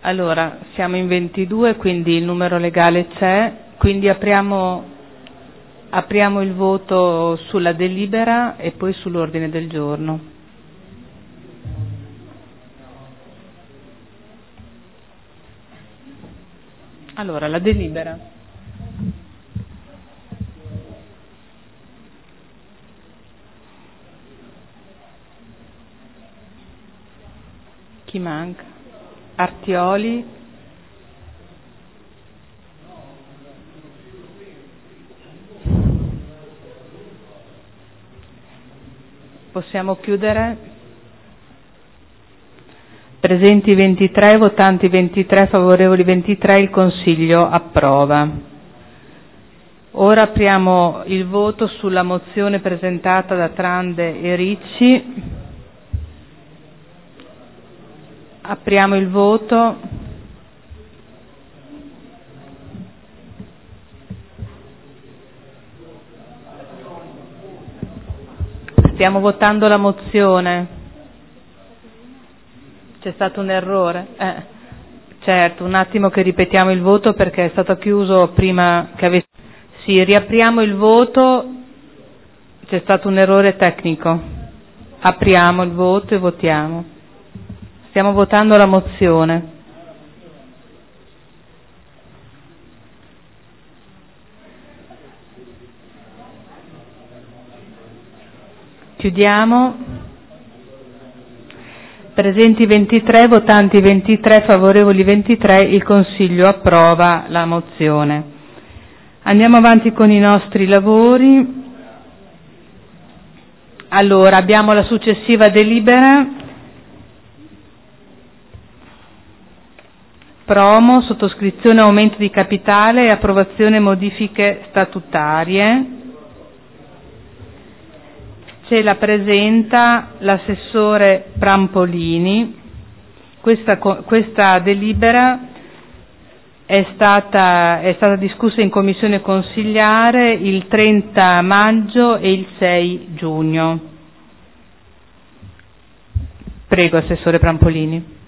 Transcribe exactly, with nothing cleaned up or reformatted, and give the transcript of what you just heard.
Allora, siamo in ventidue, quindi il numero legale c'è, quindi apriamo, apriamo il voto sulla delibera e poi sull'ordine del giorno. Allora, la delibera. Chi manca? Artioli. Possiamo chiudere? Presenti ventitré, votanti ventitré, favorevoli ventitré, il Consiglio approva. Ora apriamo il voto sulla mozione presentata da Trande e Ricci. Apriamo il voto. Stiamo votando la mozione. C'è stato un errore? Eh, certo, un attimo che ripetiamo il voto perché è stato chiuso prima che avesse... Sì, riapriamo il voto, c'è stato un errore tecnico. Apriamo il voto e votiamo. Stiamo votando la mozione. Chiudiamo. Presenti ventitré, votanti ventitré, favorevoli ventitré, il Consiglio approva la mozione. Andiamo avanti con i nostri lavori. Allora, abbiamo la successiva delibera. Promo, sottoscrizione aumento di capitale e approvazione modifiche statutarie. Ce la presenta l'assessore Prampolini. Questa, questa delibera è stata, è stata discussa in commissione consigliare il trenta maggio e il sei giugno. Prego, assessore Prampolini.